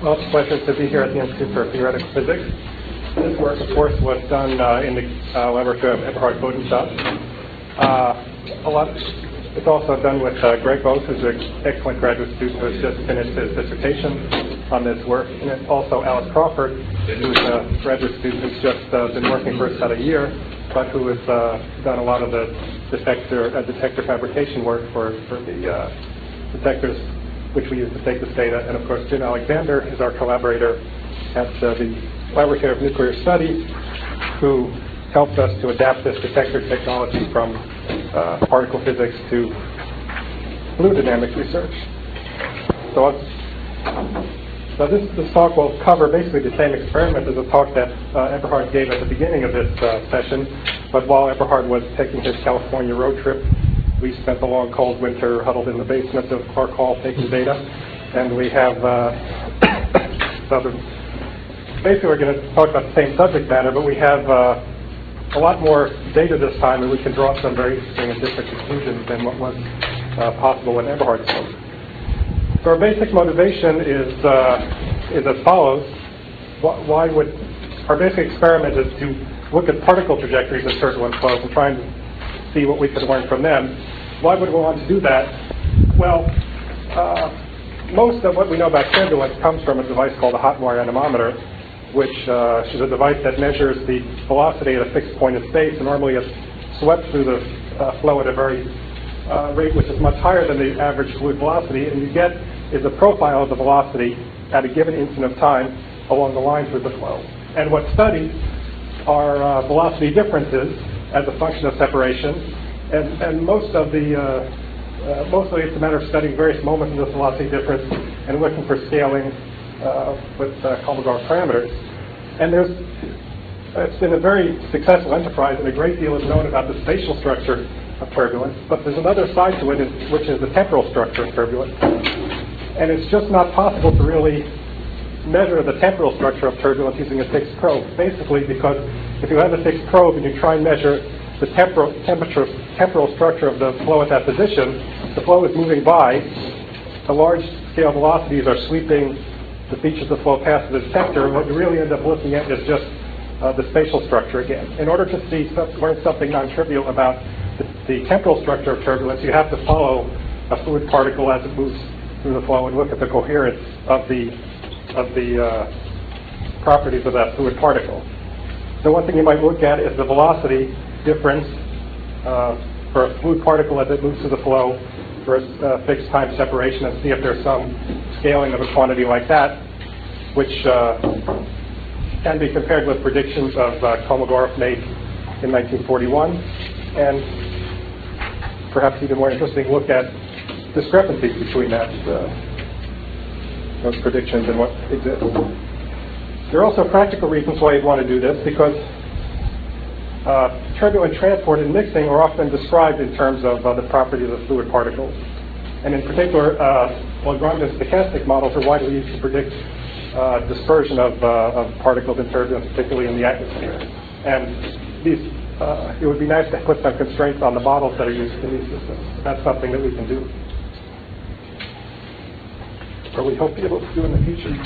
Well, it's a pleasure to be here at the Institute for Theoretical Physics. This work, of course, was done in the laboratory of Eberhard Bodenstodt. It's also done with Greg Bose, who's an excellent graduate student who has just finished his dissertation on this work. And it's also Alice Crawford, who's a graduate student who's just been working for about a year, but who has done a lot of the detector fabrication work for the detectors which we use to take this data. And of course, Jim Alexander is our collaborator at the Laboratory of Nuclear Studies, who helped us to adapt this detector technology from particle physics to fluid dynamics research. So this talk will cover basically the same experiment as the talk that Eberhard gave at the beginning of this session. But while Eberhard was taking his California road trip, we spent a long, cold winter huddled in the basement of Clark Hall taking data. And we have, basically we're going to talk about the same subject matter, but we have a lot more data this time, and we can draw some very interesting and different conclusions than what was possible when Eberhard spoke. So our basic motivation is as follows. Our basic experiment is to look at particle trajectories of turbulent flows and try and see what we could learn from them. Why would we want to do that? Well, most of what we know about turbulence comes from a device called a hot wire anemometer, which is a device that measures the velocity at a fixed point in space, and normally it's swept through the flow at a very rate which is much higher than the average fluid velocity, and you get is a profile of the velocity at a given instant of time along the line through the flow. And what's studied are velocity differences as a function of separation, and mostly it's a matter of studying various moments of this velocity difference and looking for scaling with Kolmogorov parameters. And it's been a very successful enterprise, and a great deal is known about the spatial structure of turbulence, but there's another side to it, which is the temporal structure of turbulence. And it's just not possible to really measure the temporal structure of turbulence using a fixed probe, basically because if you have a fixed probe and you try and measure the temporal structure of the flow at that position, the flow is moving by, the large scale velocities are sweeping the features of the flow past the detector, and what you really end up looking at is just the spatial structure again. In order to learn something non-trivial about the temporal structure of turbulence, you have to follow a fluid particle as it moves through the flow and look at the coherence of the properties of that fluid particle. So one thing you might look at is the velocity difference for a fluid particle as it moves through the flow versus fixed time separation, and see if there's some scaling of a quantity like that, which can be compared with predictions of Kolmogorov made in 1941, and perhaps even more interesting, look at discrepancies between those predictions and what exists. There are also practical reasons why you'd want to do this, because turbulent transport and mixing are often described in terms of the properties of fluid particles. And in particular, Lagrange and stochastic models are widely used to predict dispersion of particles in turbulence, particularly in the atmosphere. And it would be nice to put some constraints on the models that are used in these systems. That's something that we can do, or we hope to be able to do in the future.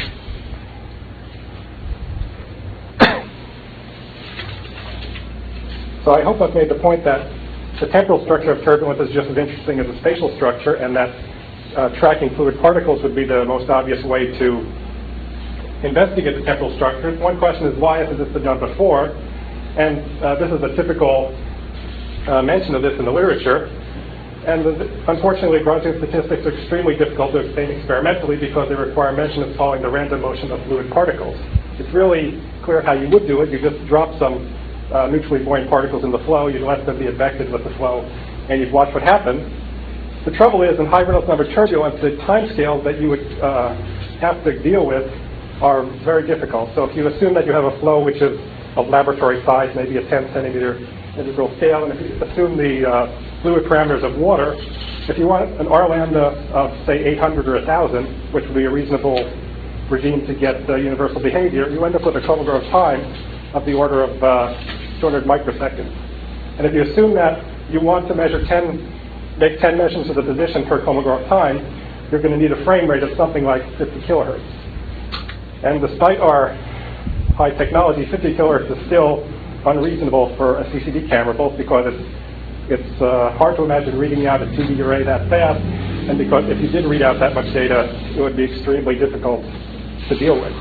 So I hope I've made the point that the temporal structure of turbulence is just as interesting as the spatial structure, and that tracking fluid particles would be the most obvious way to investigate the temporal structure. One question is, why hasn't this been done before? And this is a typical mention of this in the literature. And unfortunately, Lagrangian statistics are extremely difficult to obtain experimentally because they require measurements following the random motion of fluid particles. It's really clear how you would do it. You just drop some neutrally buoyant particles in the flow, you'd let them be advected with the flow, and you'd watch what happens. The trouble is, in high Reynolds number turbulence, the timescales that you would have to deal with are very difficult. So if you assume that you have a flow which is of laboratory size, maybe a 10 centimeter integral scale, and if you assume the fluid parameters of water, if you want an R lambda of, say, 800 or 1,000, which would be a reasonable regime to get universal behavior, you end up with a Kolmogorov time of the order of 200 microseconds. And if you assume that you want to make 10 measurements of the position per Kolmogorov time, you're going to need a frame rate of something like 50 kilohertz. And despite our high technology, 50 kilohertz is still unreasonable for a CCD camera, both because it's hard to imagine reading out a 2D array that fast, and because if you did read out that much data, it would be extremely difficult to deal with.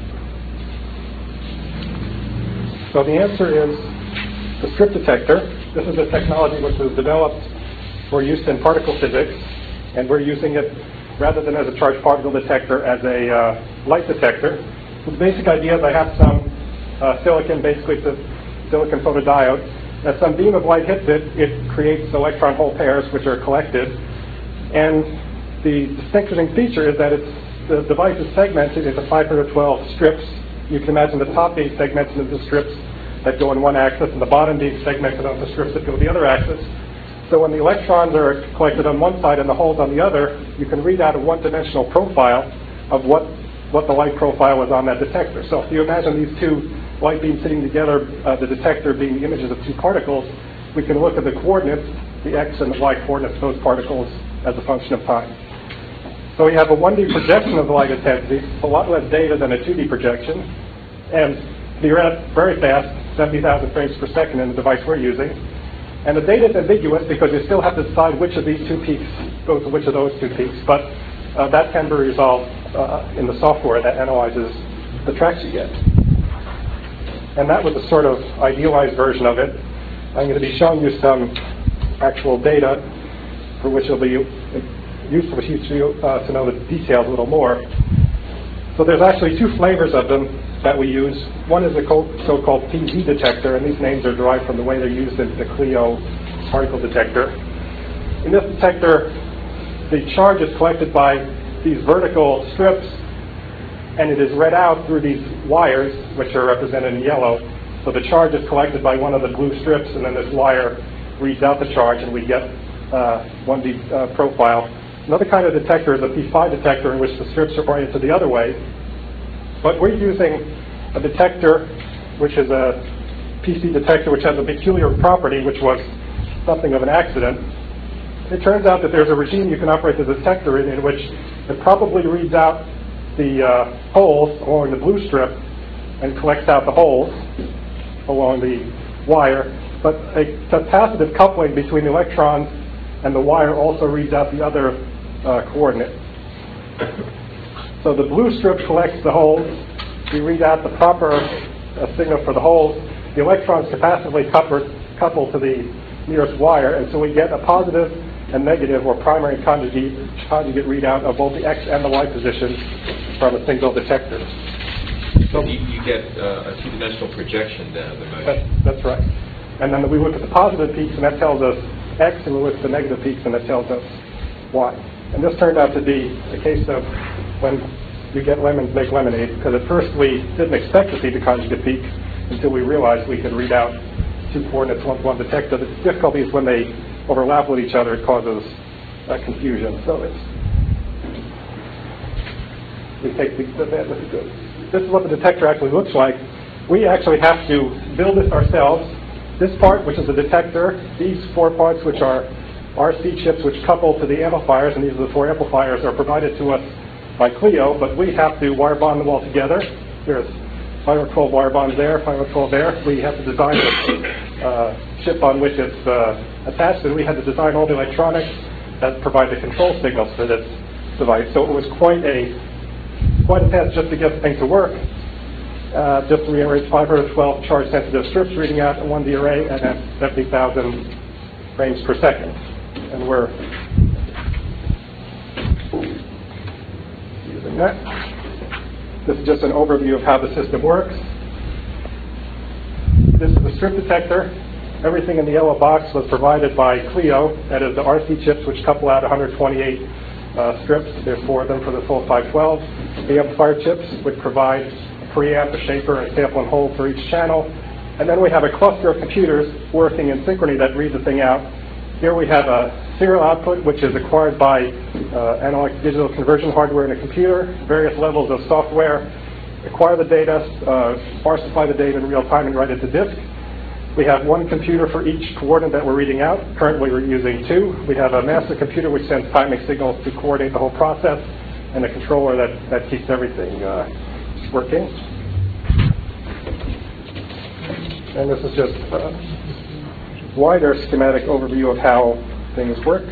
So the answer is the strip detector. This is a technology which was developed for use in particle physics, and we're using it rather than as a charged particle detector as a light detector. So the basic idea is I have some silicon, basically it's a silicon photodiode. As some beam of light hits it, it creates electron hole pairs which are collected. And the distinguishing feature is that the device is segmented into 512 strips. You can imagine the top being segmented into strips that go in one axis and the bottom being segmented onto strips that go the other axis. So when the electrons are collected on one side and the holes on the other, you can read out a one-dimensional profile of what the light profile was on that detector. So if you imagine these two light beams sitting together, the detector being the images of two particles, we can look at the coordinates, the x and the y coordinates of those particles as a function of time. So we have a 1D projection of the light intensity, a lot less data than a 2D projection, and be very fast, 70,000 frames per second in the device we're using. And the data is ambiguous because you still have to decide which of these two peaks goes to which of those two peaks, but that can be resolved in the software that analyzes the tracks you get. And that was a sort of idealized version of it. I'm going to be showing you some actual data for which it'll be useful for you to know the details a little more. So there's actually two flavors of them that we use. One is a so-called PZ detector, and these names are derived from the way they're used in the Clio particle detector. In this detector, the charge is collected by these vertical strips, and it is read out through these wires, which are represented in yellow. So the charge is collected by one of the blue strips, and then this wire reads out the charge, and we get 1D profile. Another kind of detector is a P5 detector, in which the strips are oriented the other way. But we're using a detector, which is a PC detector, which has a peculiar property, which was something of an accident. It turns out that there's a regime you can operate the detector in which it probably reads out the holes along the blue strip and collects out the holes along the wire. But a capacitive coupling between the electrons and the wire also reads out the other coordinate. So the blue strip collects the holes. We read out the proper signal for the holes. The electrons capacitively couple to the nearest wire, and so we get a positive and negative, or primary and conjugate readout of both the x and the y positions from a single detector. So you get a two-dimensional projection then of the motion. That's right. And then we look at the positive peaks, and that tells us x, and we look at the negative peaks, and that tells us y. And this turned out to be a case of when you get lemons make lemonade, because at first we didn't expect to see the conjugate peak until we realized we could read out two coordinates with one detector. The difficulty is when they overlap with each other, it causes confusion. So we take this is what the detector actually looks like. We actually have to build this ourselves. This part, which is the detector, these four parts, which are RC chips which couple to the amplifiers, and these are the four amplifiers, are provided to us by Clio, but we have to wire bond them all together. There's 5 or 12 wire bonds there, 5 or 12 there. We have to design the chip on which it's attached, and we had to design all the electronics that provide the control signals for this device. So it was quite a test just to get the thing to work. Just to reiterate, 512 charge-sensitive strips reading out a 1D array and at 70,000 frames per second. And we're using that. This is just an overview of how the system works. This is the strip detector. Everything in the yellow box was provided by Clio. That is the RC chips, which couple out 128 strips. There's 4 of them for the full 512. The amplifier chips, which provide a preamp, a shaper, a sample and hold for each channel. And then we have a cluster of computers working in synchrony that read the thing out. Here we have a serial output, which is acquired by analog to digital conversion hardware in a computer. Various levels of software acquire the data, sparsify the data in real time, and write it to disk. We have one computer for each coordinate that we're reading out. Currently we're using 2. We have a master computer which sends timing signals to coordinate the whole process, and a controller that keeps everything working. And this is just a wider schematic overview of how things work.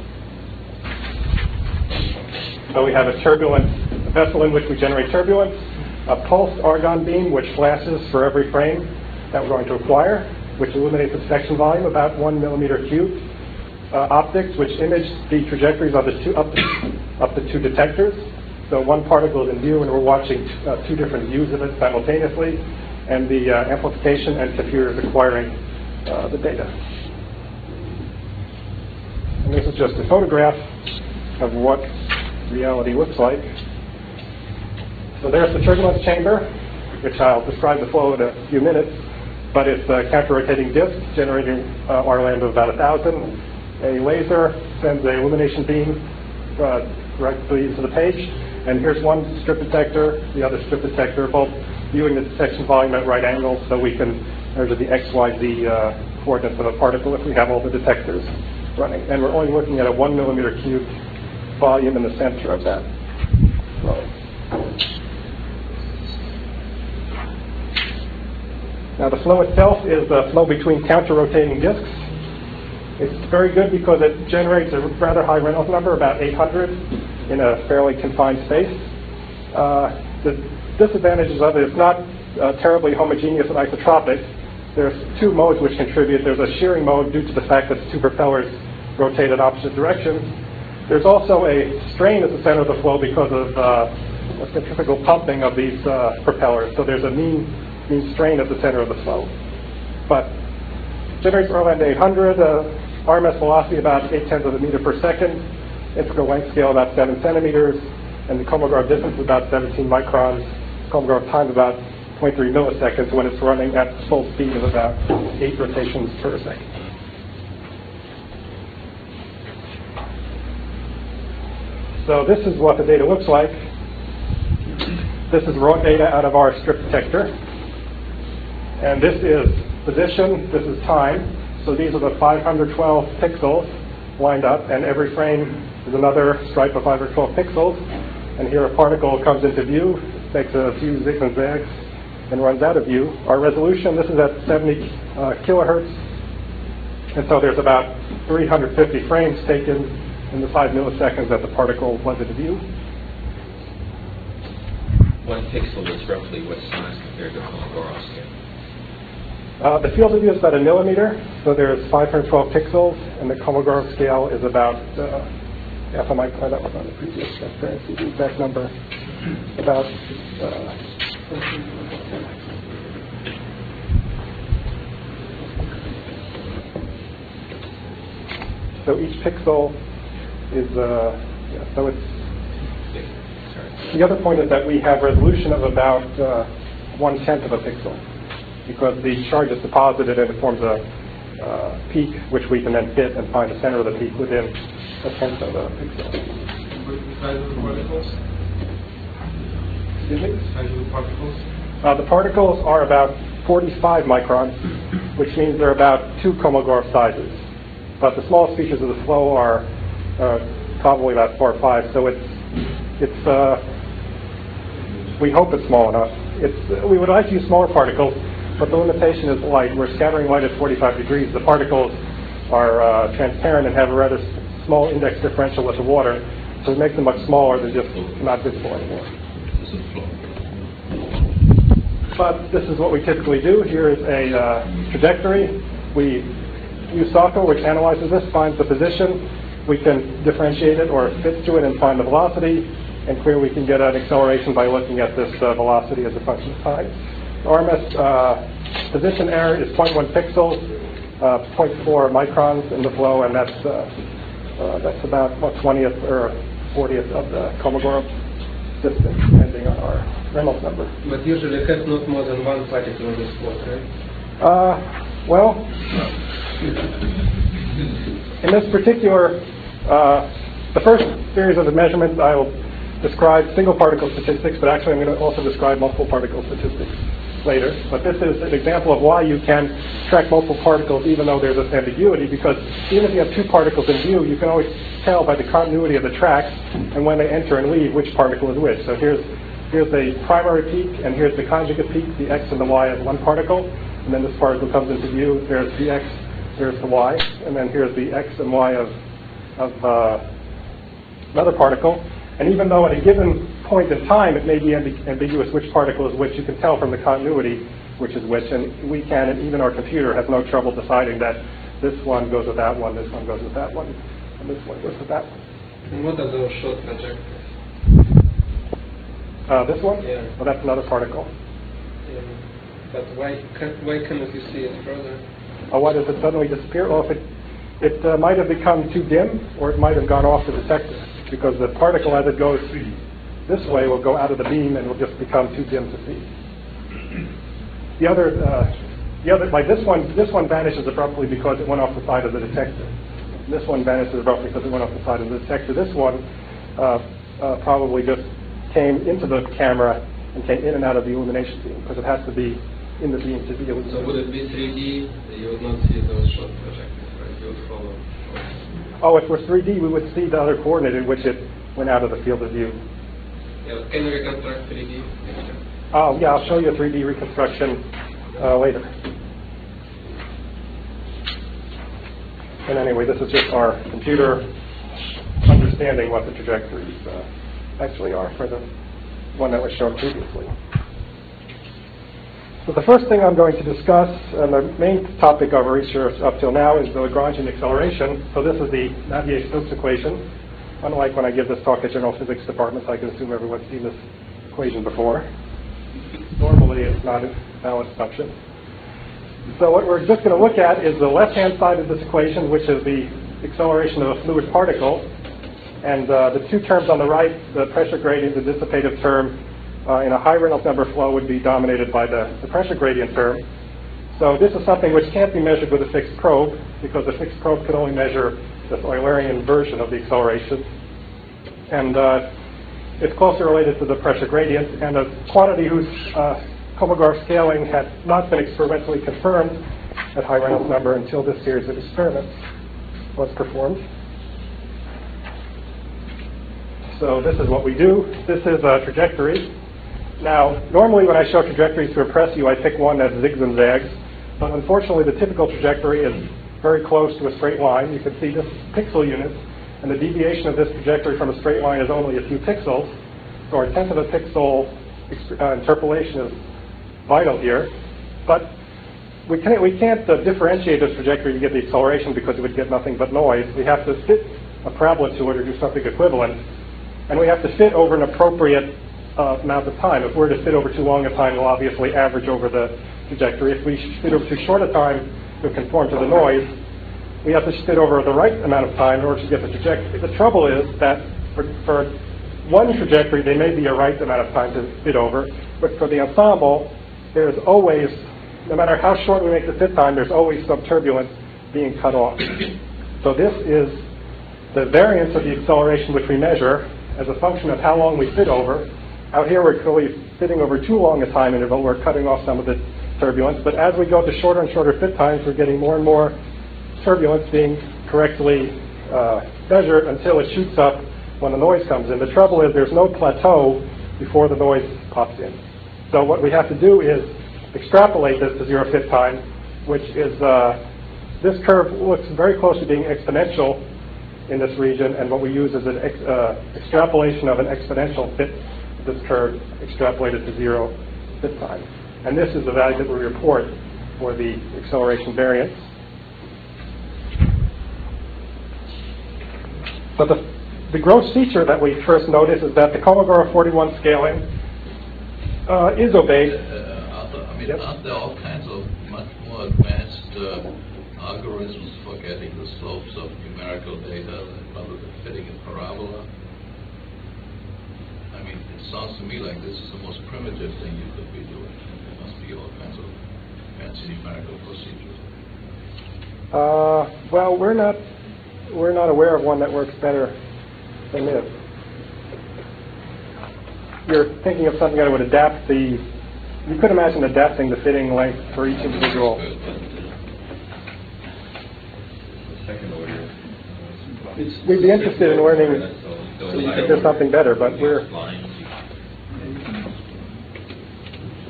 So we have a turbulent vessel in which we generate turbulence, a pulsed argon beam which flashes for every frame that we're going to acquire, which illuminates the section volume about 1 millimeter cubed, optics which image the trajectories of the up to two detectors. So one particle is in view and we're watching two different views of it simultaneously, and the amplification and computer is acquiring the data. And this is just a photograph of what reality looks like. So there's the turbulence chamber, which I'll describe the flow in a few minutes, but it's a counter-rotating disk generating R lambda of about 1,000. A laser sends an illumination beam directly into the page, and here's one strip detector, the other strip detector, both viewing the detection volume at right angles, so we can measure the x, y, z coordinates of a particle if we have all the detectors running. And we're only looking at a 1 millimeter cubed volume in the center of that flow. Now the flow itself is the flow between counter-rotating disks. It's very good because it generates a rather high Reynolds number, about 800, in a fairly confined space. The disadvantages of it, it's not terribly homogeneous and isotropic. There's two modes which contribute. There's a shearing mode due to the fact that the two propellers rotate in opposite directions. There's also a strain at the center of the flow because of a centrifugal pumping of these propellers. So there's a mean strain at the center of the flow. But generates R lambda 800, RMS velocity about 0.8 of a meter per second, integral length scale about 7 centimeters, and the Kolmogorov distance is about 17 microns, Kolmogorov time about 0.3 milliseconds when it's running at full speed of about 8 rotations per second. So this is what the data looks like. This is raw data out of our strip detector. And this is position, this is time. So these are the 512 pixels lined up, and every frame is another stripe of 512 pixels. And here a particle comes into view, makes a few zigs and zags, and runs out of view. Our resolution, this is at 70 kilohertz. And so there's about 350 frames taken in the 5 milliseconds that the particle was in view. 1 pixel is roughly what size compared to a Kolmogorov scale? The field of view is about a millimeter, so there's 512 pixels, and the Kolmogorov scale is about half a micron. That was on the previous transparency, the exact number. About so each pixel is so it's. The other point is that we have resolution of about 1/10 of a pixel, because the charge is deposited and it forms a peak, which we can then fit and find the center of the peak within 1/10 of a pixel. The size of the particles? Excuse me? The size of the particles? The particles are about 45 microns, which means they're about 2 Kolmogorov sizes. But the smallest features of the flow are probably about 4 or 5, so we hope it's small enough. We would like to use smaller particles, but the limitation is light. We're scattering light at 45 degrees. The particles are transparent and have a rather small index differential with the water, so it makes them much smaller than just not visible anymore. But this is what we typically do. Here is a trajectory. We use software which analyzes this, finds the position. We can differentiate it or fit to it and find the velocity. And clearly we can get an acceleration by looking at this velocity as a function of time. RMS position error is 0.1 pixels, 0.4 microns in the flow, and that's about 20th or 40th of the Kolmogorov distance, depending on our Reynolds number. But usually has not more than one particle in this flow, right? Well, in this particular, the first series of the measurements, I will describe single particle statistics, but actually I'm going to also describe multiple particle statistics later. But this is an example of why you can track multiple particles even though there's this ambiguity, because even if you have 2 particles in view, you can always tell by the continuity of the tracks and when they enter and leave which particle is which. So here's here's a primary peak, and here's the conjugate peak, the x and the y of one particle, and then this particle comes into view, there's the x, there's the y, and then here's the x and y of another particle. And even though at a given point in time it may be ambiguous which particle is which, you can tell from the continuity which is which, and we can, and even our computer has no trouble deciding that this one goes with that one, this one goes with that one, and this one goes with that one. And what are those short projectors? This one? Yeah. Well, that's another particle. But why cannot you see it further? Why does it suddenly disappear? Well, it might have become too dim, or it might have gone off the detector, because the particle as it goes this way will go out of the beam and will just become too dim to see. The other, like this one vanishes abruptly because it went off the side of the detector. And this one vanishes abruptly because it went off the side of the detector. This one probably just came into the camera and came in and out of the illumination beam, because it has to be in the beam to be illuminated. So would it be 3D? You would not see those short projectors, right? You would follow. Oh, if we're 3D, we would see the other coordinate in which it went out of the field of view. Yeah, can you reconstruct 3D? Oh, yeah, I'll show you a 3D reconstruction later. And anyway, this is just our computer understanding what the trajectories actually are for the one that was shown previously. So the first thing I'm going to discuss, and the main topic of our research up till now, is the Lagrangian acceleration. So this is the Navier-Stokes equation. Unlike when I give this talk at General Physics departments, I can assume everyone's seen this equation before. Normally, it's not a valid assumption. So what we're just going to look at is the left-hand side of this equation, which is the acceleration of a fluid particle. And the two terms on the right, the pressure gradient, the dissipative term, in a high Reynolds number flow would be dominated by the pressure gradient term. So this is something which can't be measured with a fixed probe, because a fixed probe can only measure this Eulerian version of the acceleration. And it's closely related to the pressure gradient, and a quantity whose Kolmogorov scaling had not been experimentally confirmed at high Reynolds number until this series of experiments was performed. So this is what we do. This is a trajectory. Now, normally when I show trajectories to impress you, I pick one that zigs and zags. But unfortunately, the typical trajectory is very close to a straight line. You can see this pixel units, and the deviation of this trajectory from a straight line is only a few pixels. So our tenth of a pixel interpolation is vital here. But we can't differentiate this trajectory to get the acceleration, because it would get nothing but noise. We have to fit a parabola to it or do something equivalent. And we have to fit over an appropriate amount of time. If we're to fit over too long a time, we'll obviously average over the trajectory. If we fit over too short a time to conform to the noise, we have to fit over the right amount of time in order to get the trajectory. The trouble is that for one trajectory, there may be a right amount of time to fit over, but for the ensemble, there's always, no matter how short we make the fit time, there's always some turbulence being cut off. So this is the variance of the acceleration which we measure as a function of how long we fit over. Out here we're clearly fitting over too long a time interval. We're cutting off some of the turbulence. But as we go to shorter and shorter fit times, we're getting more and more turbulence being correctly measured until it shoots up when the noise comes in. The trouble is there's no plateau before the noise pops in. So what we have to do is extrapolate this to zero fit time, which is, this curve looks very close to being exponential in this region, and what we use is an extrapolation of an exponential fit, this curve extrapolated to zero fit time. And this is the value that we report for the acceleration variance. So the gross feature that we first notice is that the Kolmogorov 41 scaling is obeyed. Aren't there all kinds of much more advanced algorithms for getting the slopes of numerical data rather than fitting a parabola? I mean, it sounds to me like this is the most primitive thing you could be doing. There must be all kinds of fancy numerical procedures. Well, we're not aware of one that works better than this. You're thinking of something that would adapt the. You could imagine adapting the fitting length for each individual. Second order. We'd be interested in learning if there's something better, but we're.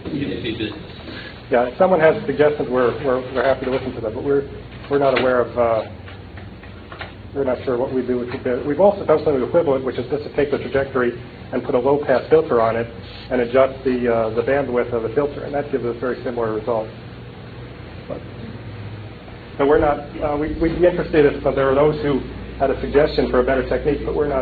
Iffy business. Yeah, if someone has suggestions, we're happy to listen to them, but we're not aware of, we're not sure what we do with the. We've also done something equivalent, which is just to take the trajectory and put a low-pass filter on it and adjust the bandwidth of the filter, and that gives us very similar results. So we're not, we'd be interested if there are those who had a suggestion for a better technique, but we're not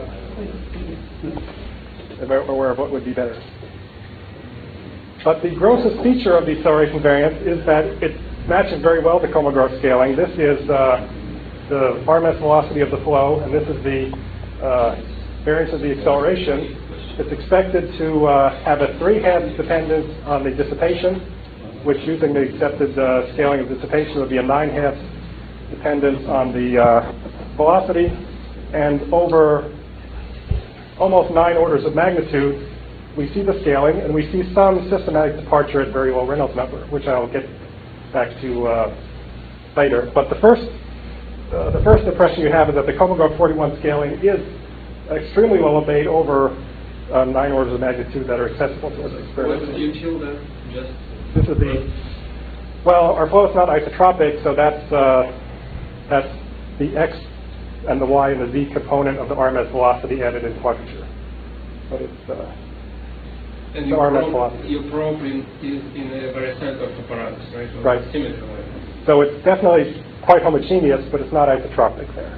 aware of what would be better. But the grossest feature of the acceleration variance is that it matches very well to Kolmogorov scaling. This is the RMS velocity of the flow, and this is the variance of the acceleration. It's expected to have a 3/2 dependence on the dissipation, which using the accepted scaling of dissipation would be a 9/2 dependence on the velocity, and over almost 9 orders of magnitude, we see the scaling, and we see some systematic departure at very low Reynolds number, which I'll get back to later. But the first impression you have is that the Kolmogorov 41 scaling is extremely well obeyed over 9 orders of magnitude that are accessible to us. What's the util then? Just this is the, well, our flow is not isotropic, so that's the x and the y and the z component of the RMS velocity added in quadrature. But it's and the your RMS velocity. Your probe is in a very center of apparatus, right? So Right. Symmetrical. So it's definitely quite homogeneous, but it's not isotropic there.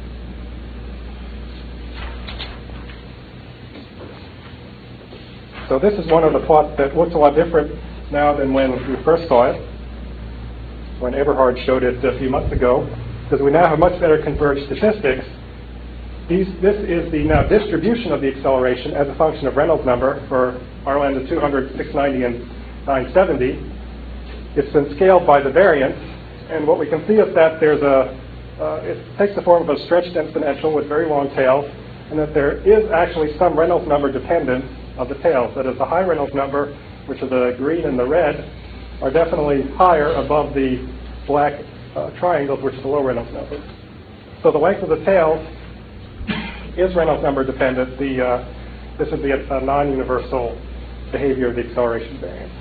So this is one of the plots that looks a lot different now than when we first saw it, when Eberhard showed it a few months ago, because we now have much better converged statistics. This is the now distribution of the acceleration as a function of Reynolds number for R lambda 200, 690, and 970. It's been scaled by the variance, and what we can see is that there's it takes the form of a stretched exponential with very long tails, and that there is actually some Reynolds number dependence of the tails. That is, the high Reynolds number, which are the green and the red, are definitely higher above the black triangles, which is the low Reynolds number. So the length of the tails is Reynolds number dependent. This would be a non-universal behavior of the acceleration variance.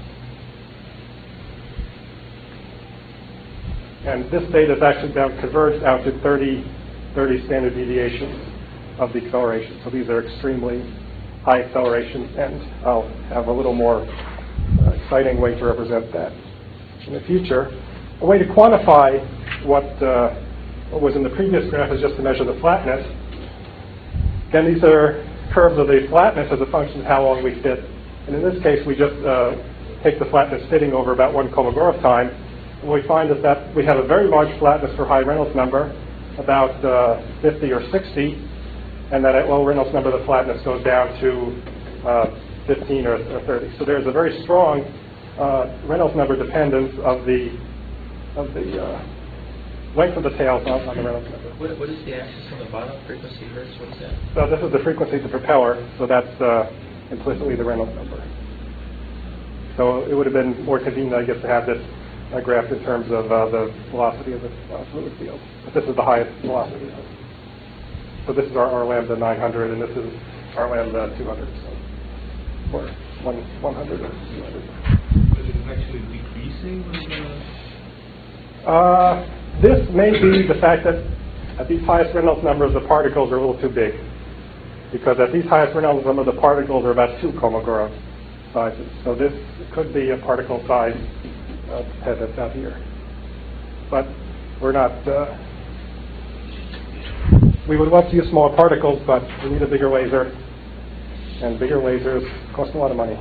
And this data is actually now converged out to 30 standard deviations of the acceleration. So these are extremely high accelerations, and I'll have a little more exciting way to represent that in the future. A way to quantify what was in the previous graph is just to measure the flatness. Again, these are curves of the flatness as a function of how long we fit. And in this case, we just take the flatness fitting over about 1 Kolmogorov time. And what we find is that we have a very large flatness for high Reynolds number, about 50 or 60, and that at low Reynolds number, the flatness goes down to 15 or 30. So there's a very strong Reynolds number dependence of the length of the tails on the Reynolds number. What is the axis on the bottom? Frequency hertz? What is that? So this is the frequency of the propeller, so that's implicitly the Reynolds number. So it would have been more convenient, I guess, to have this graphed in terms of the velocity of the fluid field. But this is the highest velocity. So this is our R lambda 900, and this is R lambda 200. So, or 100 or 200. But it's actually decreasing with this may be the fact that at these highest Reynolds numbers, the particles are a little too big. Because at these highest Reynolds numbers, the particles are about 2 Kolmogorov sizes. So this could be a particle size head that's out here. But we're not, we would love to use smaller particles, but we need a bigger laser. And bigger lasers cost a lot of money.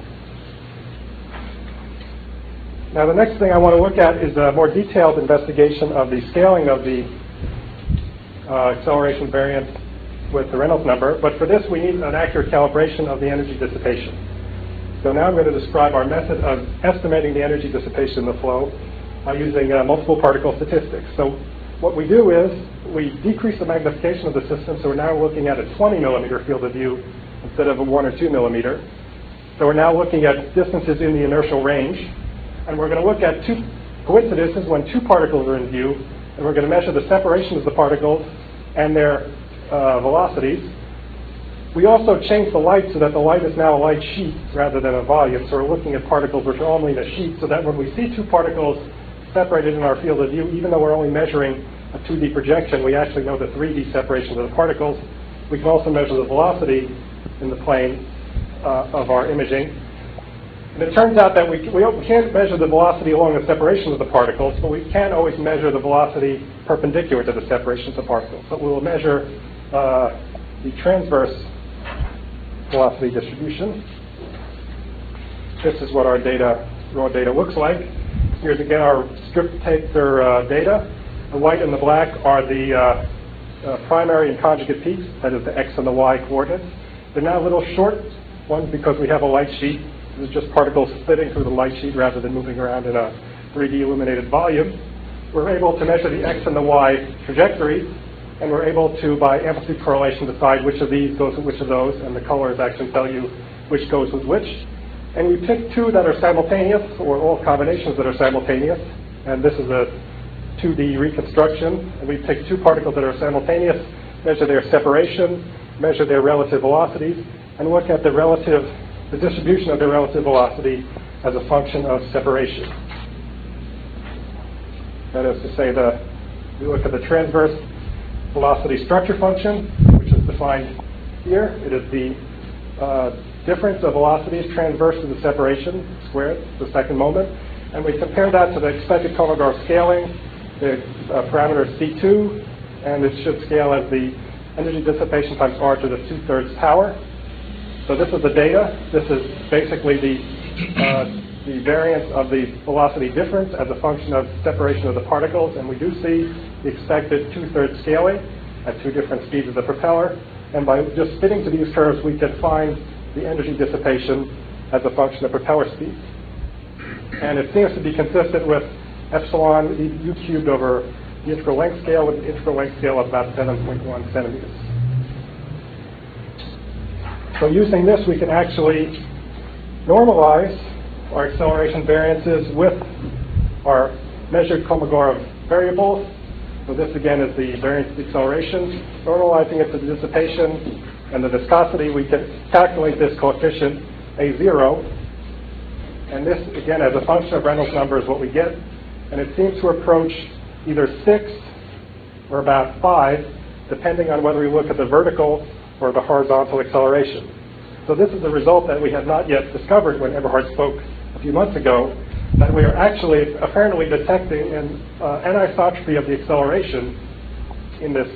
Now the next thing I want to look at is a more detailed investigation of the scaling of the acceleration variance with the Reynolds number. But for this, we need an accurate calibration of the energy dissipation. So now I'm going to describe our method of estimating the energy dissipation in the flow by using multiple particle statistics. So what we do is we decrease the magnification of the system, so we're now looking at a 20 millimeter field of view instead of a 1 or 2 millimeter. So we're now looking at distances in the inertial range. And we're going to look at two coincidences when 2 particles are in view, and we're going to measure the separation of the particles and their velocities. We also changed the light so that the light is now a light sheet rather than a volume. So we're looking at particles which are only in a sheet, so that when we see two particles separated in our field of view, even though we're only measuring a 2D projection, we actually know the 3D separations of the particles. We can also measure the velocity in the plane of our imaging. And it turns out that we can't measure the velocity along the separation of the particles, but we can always measure the velocity perpendicular to the separations of particles. But we will measure the transverse velocity distribution. This is what our raw data looks like. Here's again our strip detector data. The white and the black are the primary and conjugate peaks, that is the x and the y coordinates. They're now a little short ones because we have a light sheet. This is just particles splitting through the light sheet rather than moving around in a 3D illuminated volume. We're able to measure the x and the y trajectories, and we're able to, by amplitude correlation, decide which of these goes with which of those, and the colors actually tell you which goes with which. And we picked two that are simultaneous, or all combinations that are simultaneous, and this is a 2D reconstruction, and we picked two particles that are simultaneous, measure their separation, measure their relative velocities, and look at the distribution of their relative velocity as a function of separation. That is to say, we look at the transverse velocity structure function, which is defined here. It is the difference of velocities transverse to the separation squared, the second moment. And we compare that to the expected Kolmogorov scaling, the parameter C2, and it should scale as the energy dissipation times r to the 2/3 power. So this is the data. This is basically the variance of the velocity difference as a function of separation of the particles, and we do see the expected 2/3 scaling at two different speeds of the propeller. And by just fitting to these curves, we can find the energy dissipation as a function of propeller speed. And it seems to be consistent with epsilon u cubed over the integral length scale, with the integral length scale of about 7.1 centimeters. So using this, we can actually normalize our acceleration variances with our measured Kolmogorov variables. So this again is the variance of the acceleration. Normalizing it to the dissipation and the viscosity, we can calculate this coefficient A0. And this, again, as a function of Reynolds number is what we get. And it seems to approach either 6 or about 5, depending on whether we look at the vertical or the horizontal acceleration. So this is a result that we had not yet discovered when Eberhard spoke a few months ago, that we are actually apparently detecting an anisotropy of the acceleration in this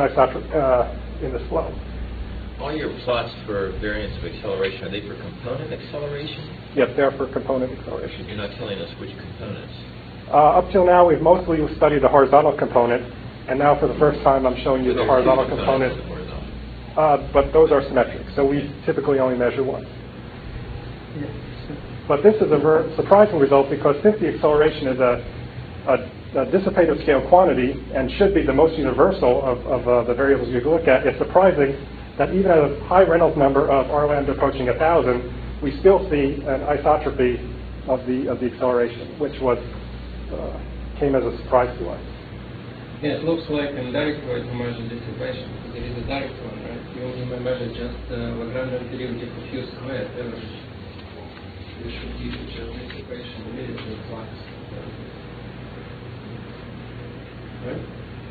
flow. All your plots for variance of acceleration, are they for component acceleration? Yes, they are for component acceleration. You're not telling us which components. Up till now, we've mostly studied the horizontal component, and now for the first time, I'm showing you the horizontal component. But those are symmetric, so we typically only measure one. But this is a surprising result because since the acceleration is a dissipative scale quantity and should be the most universal of the variables you look at, it's surprising that even at a high Reynolds number of r lambda approaching 1,000, we still see an isotropy of the acceleration, which came as a surprise to us. Yeah, it looks like a direct way to measure dissipation. There is a direct one, right? You only measure just Lagrangian derivative of u squared average. You should give it just dissipation immediately flux. Right?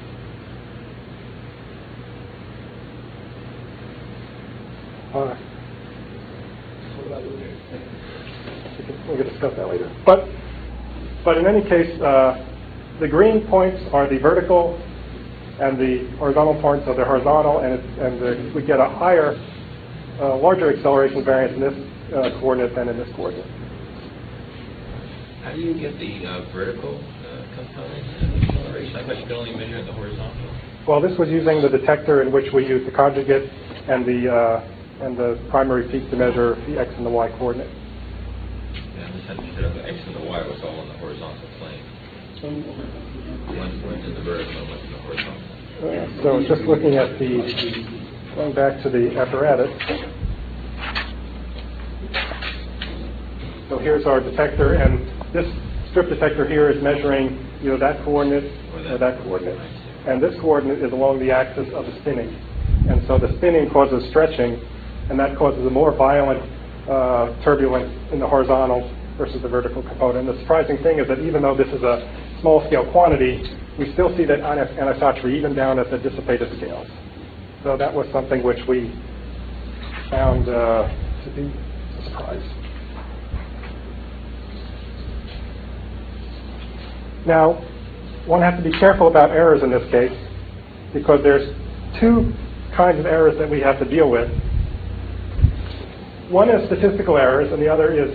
We can discuss that later. But in any case, the green points are the vertical, and the horizontal points are the horizontal, and we get a higher, larger acceleration variance in this coordinate than in this coordinate. How do you get the vertical component of acceleration? I thought you could only measure the horizontal. Well, this was using the detector in which we use the conjugate and the primary peak to measure the x and the y coordinate. Yeah, I just had to consider the x and the y was all on the horizontal plane. One in the vertical and one in the horizontal. So just looking at going back to the apparatus. So here's our detector, and this strip detector here is measuring either that coordinate or that coordinate. And this coordinate is along the axis of the spinning. And so the spinning causes stretching and that causes a more violent turbulence in the horizontal versus the vertical component. And the surprising thing is that even though this is a small-scale quantity, we still see that anisotropy even down at the dissipated scales. So that was something which we found to be a surprise. Now, one has to be careful about errors in this case, because there's two kinds of errors that we have to deal with. One is statistical errors, and the other is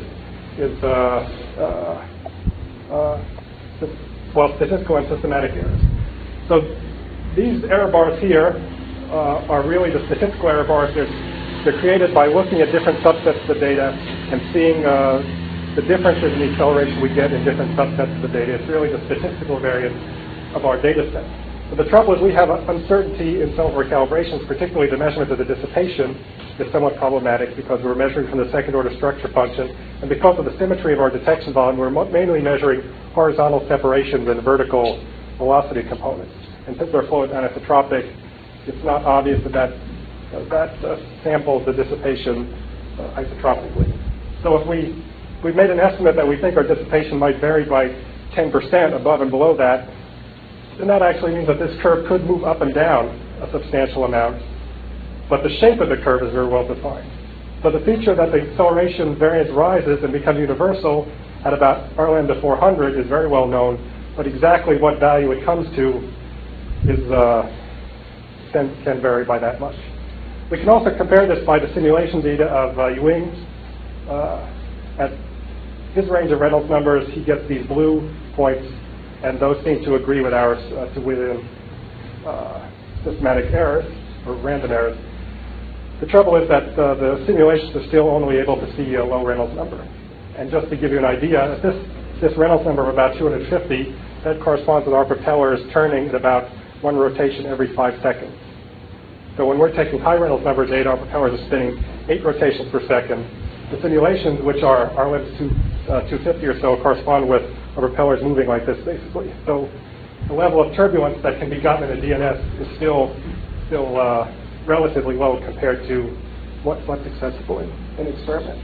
statistical and systematic errors. So these error bars here are really the statistical error bars. They're created by looking at different subsets of the data and seeing the differences in the acceleration we get in different subsets of the data. It's really the statistical variance of our data set. But the trouble is we have uncertainty in some of our calibrations, particularly the measurement of the dissipation is somewhat problematic because we're measuring from the second-order structure function. And because of the symmetry of our detection volume, we're mainly measuring horizontal separations and vertical velocity components. And since our flow is anisotropic, it's not obvious that samples the dissipation isotropically. So if we've made an estimate that we think our dissipation might vary by 10% above and below that, then that actually means that this curve could move up and down a substantial amount, but the shape of the curve is very well defined. So the feature that the acceleration variance rises and becomes universal at about R lambda 400 is very well known, but exactly what value it comes to is can vary by that much. We can also compare this by the simulation data of Ewing. At his range of Reynolds numbers, he gets these blue points, and those seem to agree with ours to within systematic errors or random errors. The trouble is that the simulations are still only able to see a low Reynolds number. And just to give you an idea, this Reynolds number of about 250, that corresponds with our propellers turning at about one rotation every 5 seconds. So when we're taking high Reynolds number data, our propellers are spinning 8 rotations per second. The simulations, which are RLIMS 250 or so, correspond with our propellers moving like this, basically. So the level of turbulence that can be gotten in a DNS is still relatively low compared to what's accessible in experiment.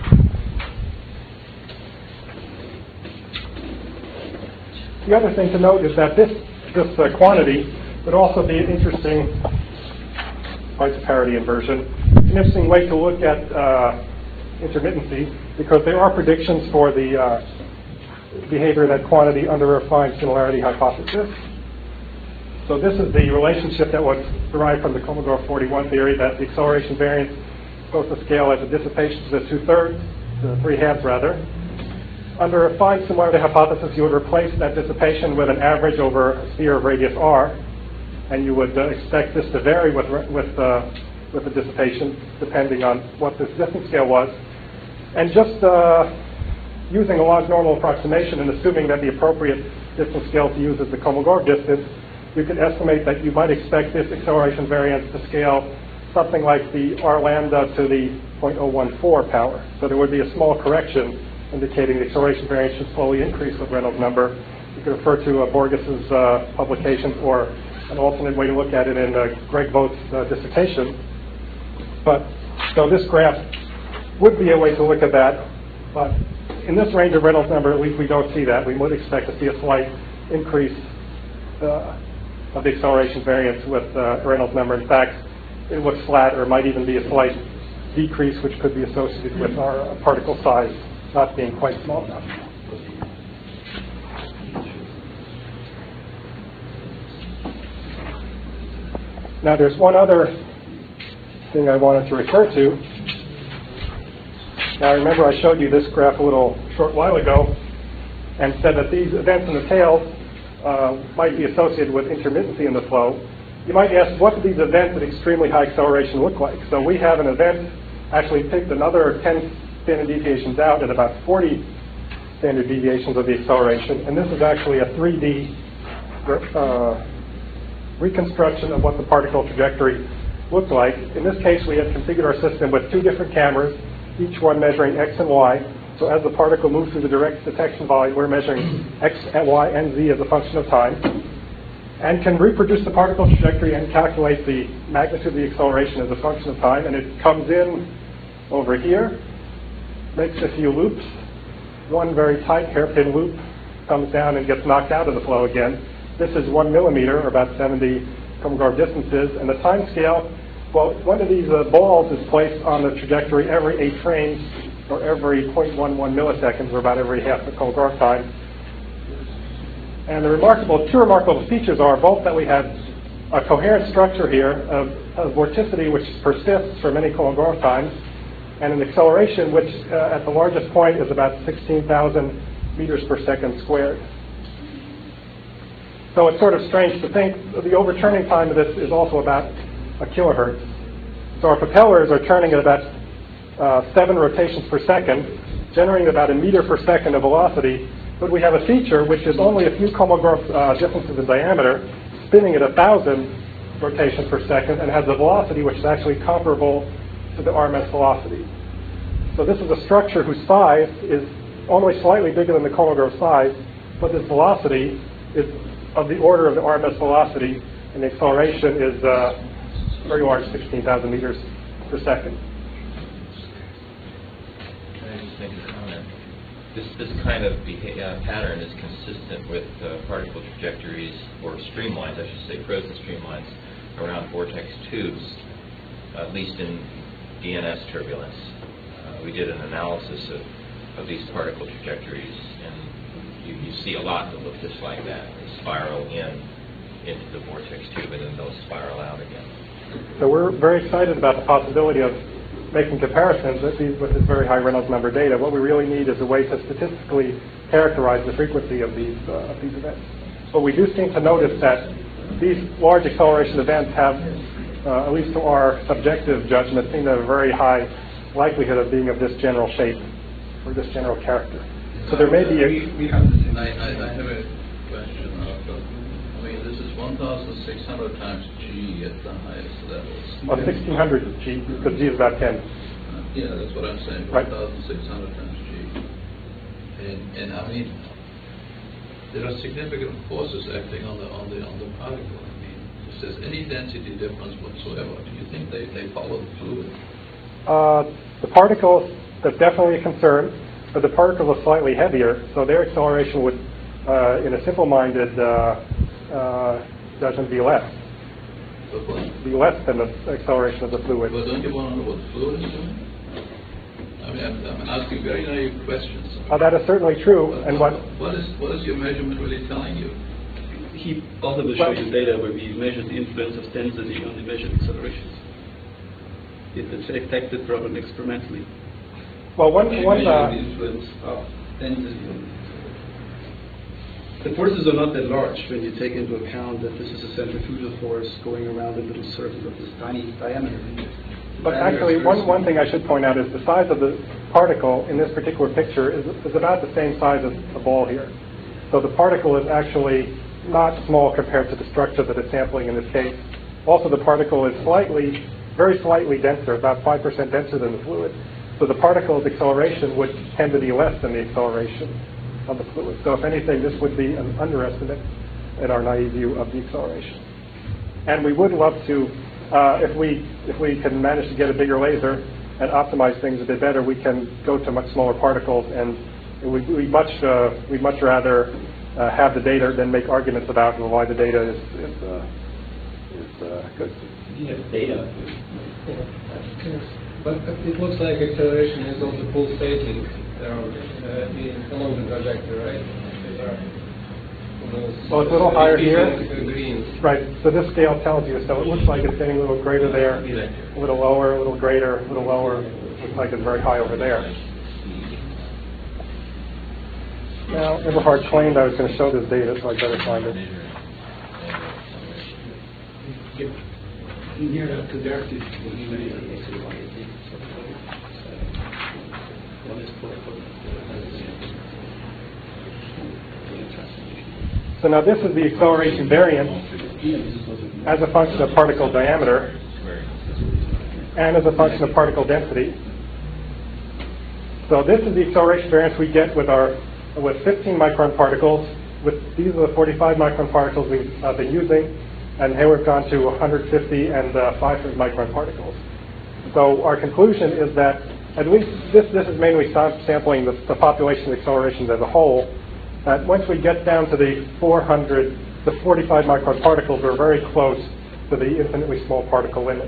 The other thing to note is that this quantity would also be an interesting, parity inversion, an interesting way to look at intermittency, because there are predictions for the behavior of that quantity under a fine similarity hypothesis. So this is the relationship that was derived from the Kolmogorov-41 theory, that the acceleration variance goes to scale as a dissipation to the 2/3, the 3/2 rather. Under a fine similarity hypothesis, you would replace that dissipation with an average over a sphere of radius r, and you would expect this to vary with the dissipation depending on what the distance scale was. And just using a log normal approximation and assuming that the appropriate distance scale to use is the Kolmogorov distance, you could estimate that you might expect this acceleration variance to scale something like the r lambda to the 0.014 power. So there would be a small correction indicating the acceleration variance should slowly increase with Reynolds number. You could refer to Borges's publications, or an alternate way to look at it in Greg Vogt's dissertation. But so this graph would be a way to look at that, but in this range of Reynolds number, at least we don't see that. We would expect to see a slight increase of the acceleration variance with Reynolds number. In fact, it looks flat, or might even be a slight decrease, which could be associated with our particle size not being quite small enough. Now, there's one other thing I wanted to refer to. Now, remember I showed you this graph a short while ago and said that these events in the tails might be associated with intermittency in the flow. You might ask, what do these events at extremely high acceleration look like? So we have an event, actually picked another 10 standard deviations out at about 40 standard deviations of the acceleration, and this is actually a 3D reconstruction of what the particle trajectory looked like. In this case, we had configured our system with 2 different cameras, each one measuring x and y. So as the particle moves through the direct detection volume, we're measuring x, and y, and z as a function of time. and can reproduce the particle trajectory and calculate the magnitude of the acceleration as a function of time. And it comes in over here, makes a few loops. One very tight hairpin loop comes down and gets knocked out of the flow again. This is 1 millimeter, or about 70 Kolmogorov distances. And the time scale, well, one of these balls is placed on the trajectory every 8 frames, or every 0.11 milliseconds, or about every half the Kolmogorov time. And the two remarkable features are both that we have a coherent structure here of vorticity which persists for many Kolmogorov times, and an acceleration which at the largest point is about 16,000 meters per second squared. So it's sort of strange to think the overturning time of this is also about a kilohertz. So our propellers are turning at about 7 rotations per second, generating about a meter per second of velocity. But we have a feature which is only a few Kolmogorov differences in diameter, spinning at 1,000 rotations per second, and has a velocity which is actually comparable to the RMS velocity. So this is a structure whose size is only slightly bigger than the Kolmogorov size, but this velocity is of the order of the RMS velocity, and the acceleration is very large, 16,000 meters per second. Can I just make a comment? This kind of pattern is consistent with particle trajectories, or streamlines, I should say, frozen streamlines, around vortex tubes, at least in DNS turbulence. We did an analysis of these particle trajectories, and you see a lot that look just like that. They spiral into the vortex tube, and then they'll spiral out again. So we're very excited about the possibility of making comparisons with this very high Reynolds number data. What we really need is a way to statistically characterize the frequency of these events. But we do seem to notice that these large acceleration events have, at least to our subjective judgment, seem to have a very high likelihood of being of this general shape or this general character. So there may be I have a question. I mean, this is 1,600 times G at the highest levels. 1,600 G, because G is about 10. Yeah, that's what I'm saying. Right. 1,600 times G. And I mean, there are significant forces acting on the particle. I mean, if there's any density difference whatsoever, do you think they follow the fluid? The particles, that's definitely a concern, but the particle is slightly heavier, so their acceleration would, in a simple-minded judgment, be less. Be less than the acceleration of the fluid. But don't you want to know what the fluid is doing? I mean, I'm asking very naive questions. That is certainly true. And what is your measurement really telling you? He also will show you data where we measure the influence of density on the measured accelerations. It's affected probably experimentally. Well, one the influence of density. The forces are not that large when you take into account that this is a centrifugal force going around a little circle of this tiny diameter. But actually, one thing I should point out is the size of the particle in this particular picture is about the same size as the ball here. So the particle is actually not small compared to the structure that it's sampling in this case. Also, the particle is very slightly denser, about 5% denser than the fluid. So the particle's acceleration would tend to be less than the acceleration of the fluid. So if anything, this would be an underestimate in our naive view of the acceleration. And we would love to, if we can manage to get a bigger laser and optimize things a bit better, we can go to much smaller particles, and we'd much rather have the data than make arguments about why the data is good. You have data. But it looks like acceleration is also pulsating along the trajectory, right? Well, it's a little higher here. Green. Right, so this scale tells you, so it looks like it's getting a little greater there, a little lower, a little greater, a little lower. Looks like it's very high over there. Now, Eberhard claimed I was going to show this data, so I better find it. So now this is the acceleration variance as a function of particle diameter and as a function of particle density. So this is the acceleration variance we get with 15 micron particles these are the 45 micron particles we've been using, and here we've gone to 150 and 500 micron particles. So our conclusion is that, at least this is mainly sampling the population accelerations as a whole, that once we get down to the 45 micron particles, we're very close to the infinitely small particle limit.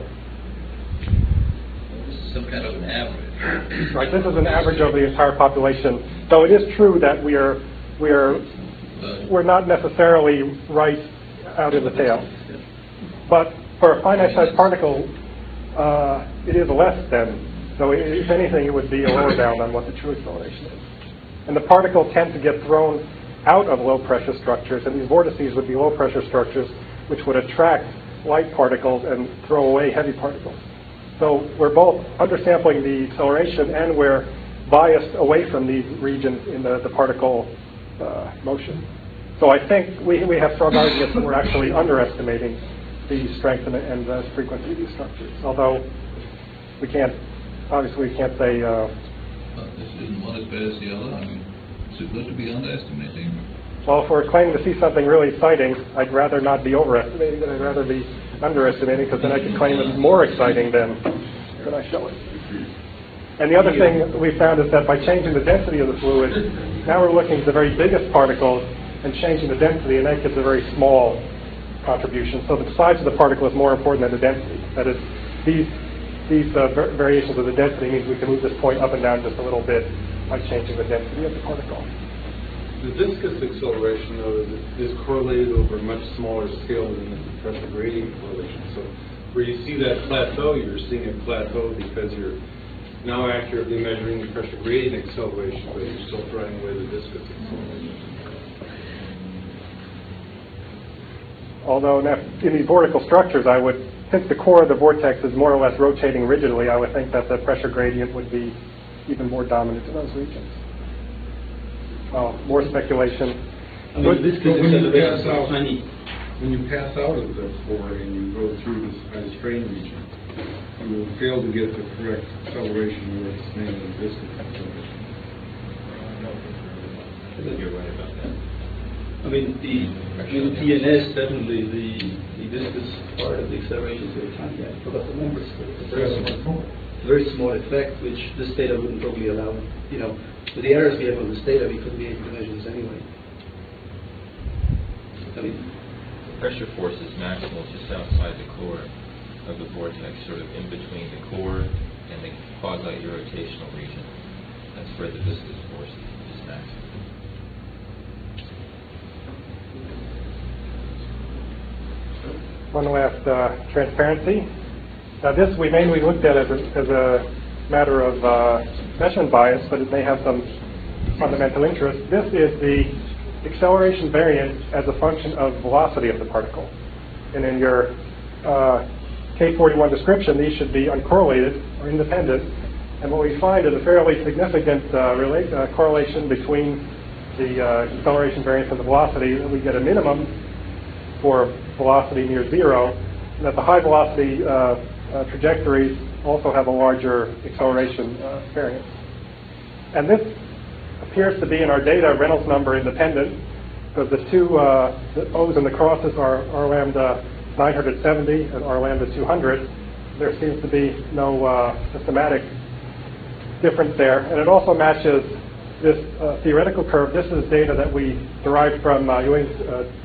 This is some kind of an average. Right, this is an average of the entire population. So it is true that we're not necessarily right out in the tail. But for a finite size particle, it is less than. So if anything, it would be a lower bound on what the true acceleration is. And the particles tend to get thrown out of low pressure structures, and these vortices would be low pressure structures which would attract light particles and throw away heavy particles. So we're both undersampling the acceleration and we're biased away from these regions in the particle motion. So I think we have strong arguments that we're actually underestimating the strength and the frequency of these structures. Although we can't say. This isn't one as bad as the other. I mean, is it good to be underestimating? Well, if we're claiming to see something really exciting, I'd rather not be overestimating it. I'd rather be underestimating, because then I can claim it's more exciting than I show it. And the other thing we found is that by changing the density of the fluid, now we're looking at the very biggest particles and changing the density, and that gives a very small contribution. So the size of the particle is more important than the density. That is, these variations of the density means we can move this point up and down just a little bit by changing the density of the particle. The viscous acceleration, though, is correlated over a much smaller scale than the pressure gradient correlation. So where you see that plateau, you're seeing a plateau because you're now accurately measuring the pressure gradient acceleration, but you're still throwing away the viscous acceleration. Although in these vortical structures, since the core of the vortex is more or less rotating rigidly, I would think that the pressure gradient would be even more dominant in those regions. More speculation. I mean, when you pass out of the core and you go through this high strain region, you will fail to get the correct acceleration where it's named the viscous acceleration. I think you're right about that. I mean, in PNS, definitely the viscous part of the acceleration is very tiny. I forgot the numbers, but it's a very small effect, which this data wouldn't probably allow. With the errors we have on this data, we couldn't be able to measure this anyway. I mean, the pressure force is maximal just outside the core of the vortex, sort of in between the core and the quasi-irrotational region. That's where the viscous force is maximal. One last transparency. Now this we mainly looked at as a matter of measurement bias, but it may have some fundamental interest. This is the acceleration variance as a function of velocity of the particle. And in your K41 description, these should be uncorrelated or independent. And what we find is a fairly significant correlation between the acceleration variance and the velocity. We get a minimum for velocity near zero, and that the high velocity trajectories also have a larger acceleration variance. And this appears to be in our data Reynolds number independent, because the two the O's and the crosses are R lambda 970 and R lambda 200. There seems to be no systematic difference there, and it also matches this theoretical curve. This is data that we derived from Ewing's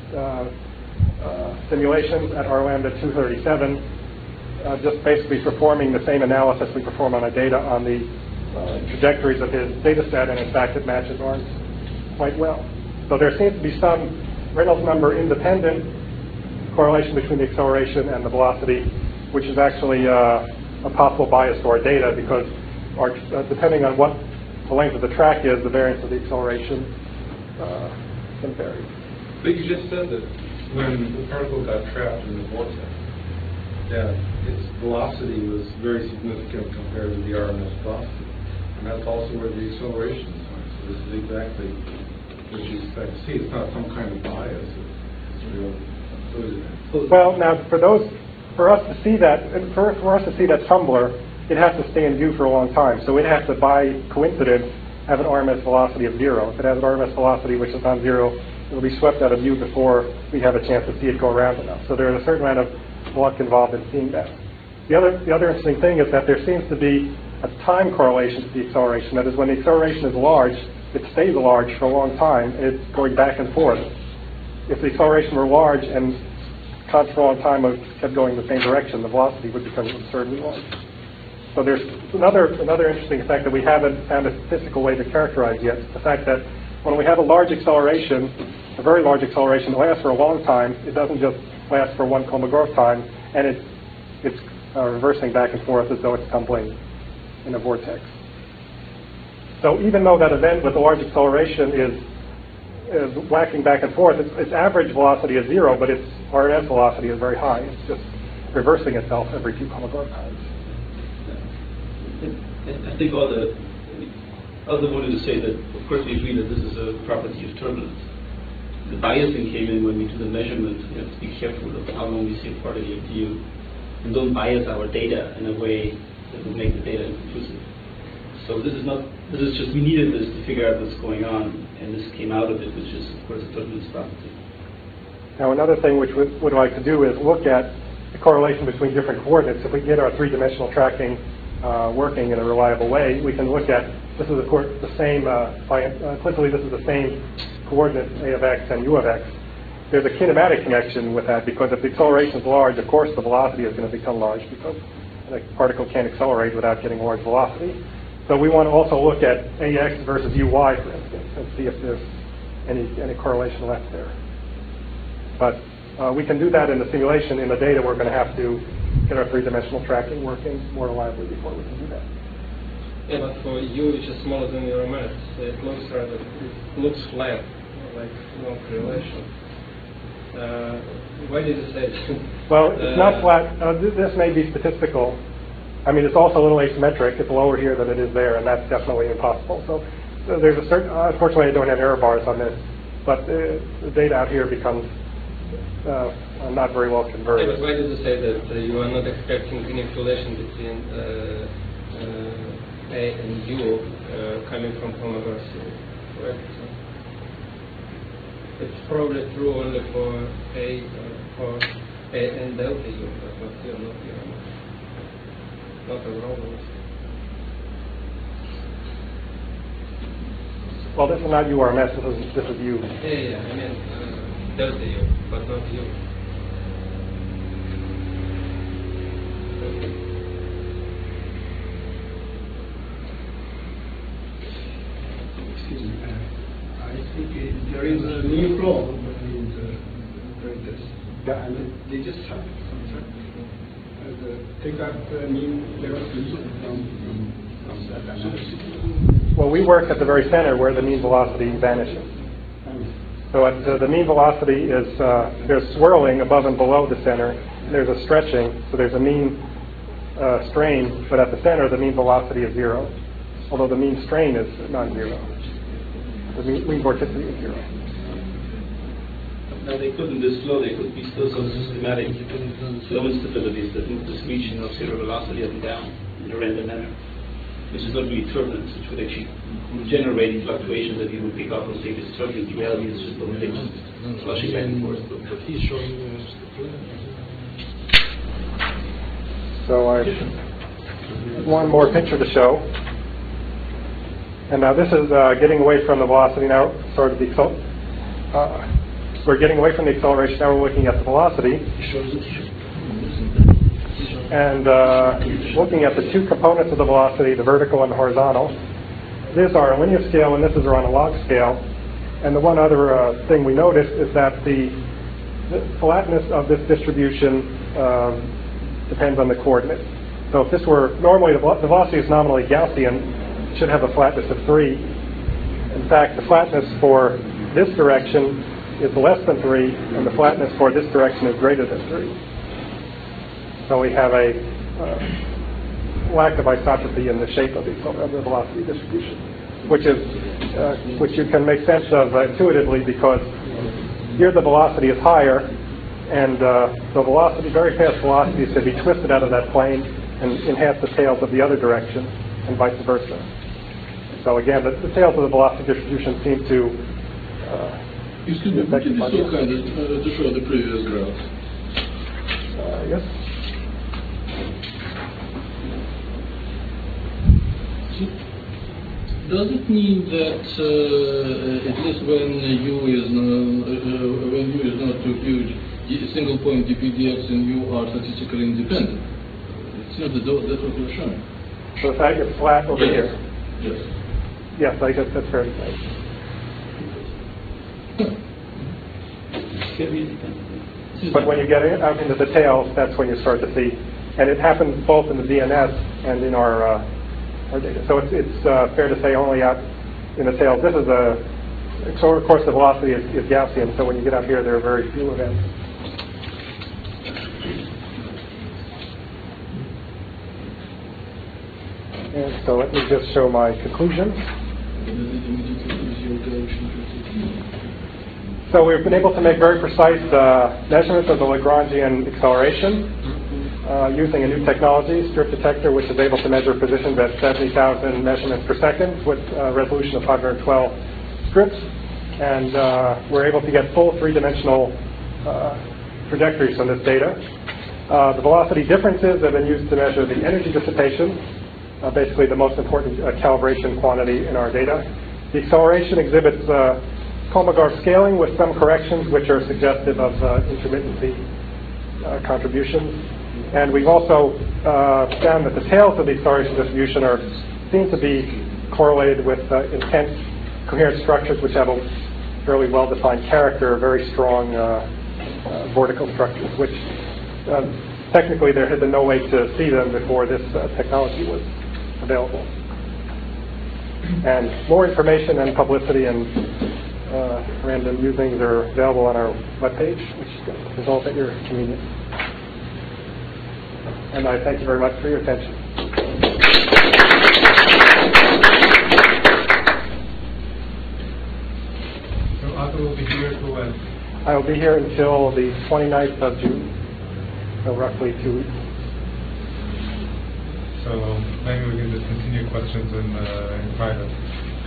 simulation at R lambda 237. Just basically performing the same analysis we perform on our data on the trajectories of his data set, and in fact it matches ours quite well. So there seems to be some Reynolds number independent correlation between the acceleration and the velocity, which is actually a possible bias to our data, because depending on what the length of the track is, the variance of the acceleration can vary. But you just said that when the particle got trapped in the vortex, that its velocity was very significant compared to the RMS velocity. And that's also where the acceleration is going. So this is exactly what you expect to see. It's not some kind of bias. It's real. Well, now for us to see that, tumbler, it has to stay in view for a long time. So it has to, by coincidence, have an RMS velocity of 0. If it has an RMS velocity which is non-zero, it will be swept out of view before we have a chance to see it go around enough. So there is a certain amount of luck involved in seeing that. The other interesting thing is that there seems to be a time correlation to the acceleration. That is, when the acceleration is large, it stays large for a long time, and it's going back and forth. If the acceleration were large and constant for a long time kept going in the same direction, the velocity would become absurdly large. So there's another interesting effect that we haven't found a statistical way to characterize yet. The fact that when we have a large acceleration, a very large acceleration that lasts for a long time, it doesn't just last for one Kolmogorov time, and it's reversing back and forth as though it's tumbling in a vortex. So even though that event with a large acceleration is whacking back and forth, its average velocity is 0, but its RMS velocity is very high. It's just reversing itself every few Kolmogorov times. I think I also wanted to say that, of course, we agree that this is a property of turbulence. The biasing came in when we do the measurement. We have to be careful of how long we see a particle of view, and don't bias our data in a way that would make the data inconclusive. So this is just, we needed this to figure out what's going on, and this came out of it, which is, of course, a turbulence property. Now, another thing which we would like to do is look at the correlation between different coordinates. If we get our three-dimensional tracking working in a reliable way, we can look at, this is of course the same, implicitly this is the same coordinates A of x and U of x. There's a kinematic connection with that, because if the acceleration is large, of course the velocity is going to become large, because the particle can't accelerate without getting large velocity. So we want to also look at AX versus UY, for instance, and see if there's any correlation left there. But we can do that in the simulation. In the data, we're going to have to get our three-dimensional tracking working more reliably before we can do that. Yeah, but for U, which is smaller than your mass, it looks flat, like no correlation. Why did you say it? Well, it's not flat. This may be statistical. I mean, it's also a little asymmetric. It's lower here than it is there, and that's definitely impossible. So there's a certain, unfortunately, I don't have error bars on this, but the data out here becomes not very well converged. Yeah, but why did you say that you are not expecting any correlation between A and U coming from Kolmogorov series, correct? It's probably true only for A and delta U, but not here, not here. Not overall. Well, this is not URMS, this is U. Yeah, I mean delta U, but not U. Excuse me, I think there is a new flow between the breakers. Yeah. And they just have take out the new velocity from that analysis. Well, we work at the very center where the mean velocity vanishes. So at the mean velocity is, there's swirling above and below the center. There's a stretching, so there's a mean strain, but at the center the mean velocity is 0, although the mean strain is non-zero. The mean vorticity is 0. Now they could in this flow, they could be still some systematic flow instabilities that move this region of zero velocity up and down in a random manner, which is not really turbulence, which would actually generate fluctuations that you would pick up and say this turbulence. In reality, it's just little things flushing back and forth. But he's showing us the plan. So I have one more picture to show. And now this is getting away from the velocity now, sort of the we're getting away from the acceleration, now we're looking at the velocity. And looking at the two components of the velocity, the vertical and the horizontal. These are a linear scale and this is on a log scale. And the one other thing we noticed is that the flatness of this distribution depends on the coordinates. So if this were, normally the velocity is nominally Gaussian, it should have a flatness of 3. In fact, the flatness for this direction is less than 3, and the flatness for this direction is greater than 3. So we have a lack of isotropy in the shape of the velocity distribution, which you can make sense of intuitively, because here the velocity is higher, and the velocity, very fast velocities can be twisted out of that plane and enhance the tails of the other direction, and vice versa. So again, the details of the velocity distribution seem to Excuse me, would you be so kind as to show the previous graph? yes. Does it mean that at least when U is not too huge, single point dpdx and U are statistically independent? It seems that that's what you're showing. So the fact it's flat over here. Yes. Yes, I guess that's fair to say. But when you get out into the tails, that's when you start to see, and it happens both in the DNS and in our data. So it's fair to say only out in the tails. This is so of course the velocity is Gaussian. So when you get out here, there are very few events. And so let me just show my conclusions. So we've been able to make very precise measurements of the Lagrangian acceleration using a new technology, strip detector, which is able to measure positions at 70,000 measurements per second with a resolution of 512 strips. And we're able to get full three-dimensional trajectories from this data. The velocity differences have been used to measure the energy dissipation, basically the most important calibration quantity in our data. The acceleration exhibits Kolmogorov scaling with some corrections which are suggestive of intermittency contributions. And we've also found that the tails of the acceleration distribution seem to be correlated with intense coherent structures which have a fairly well-defined character, very strong vortical structures, which technically there had been no way to see them before this technology was available. And more information and publicity and random musings are available on our webpage, which is all at your convenience. And I thank you very much for your attention. So Otto will be here till when? I will be here until the 29th of June, so roughly 2 weeks. So maybe we can just continue questions in private.